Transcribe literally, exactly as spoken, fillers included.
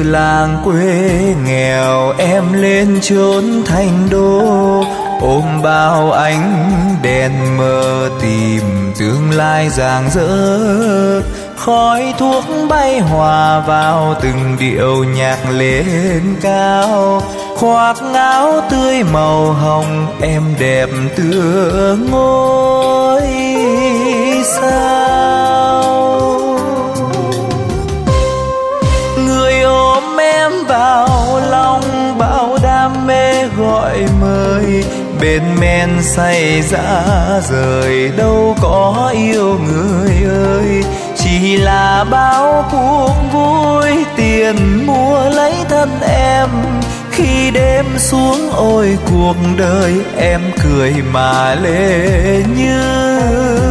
làng quê nghèo em lên chốn thành đô, ôm bao ánh đèn mờ tìm tương lai rạng rỡ. Khói thuốc bay hòa vào từng điệu nhạc lên cao, khoác áo tươi màu hồng em đẹp tựa ngôi sao. Người ôm em vào lòng bao đam mê gọi mời, bên men say dã rời đâu có yêu người ơi. Chỉ là bao cuộc vui tiền mua lấy thân em, khi đêm xuống ôi cuộc đời em cười mà lệ như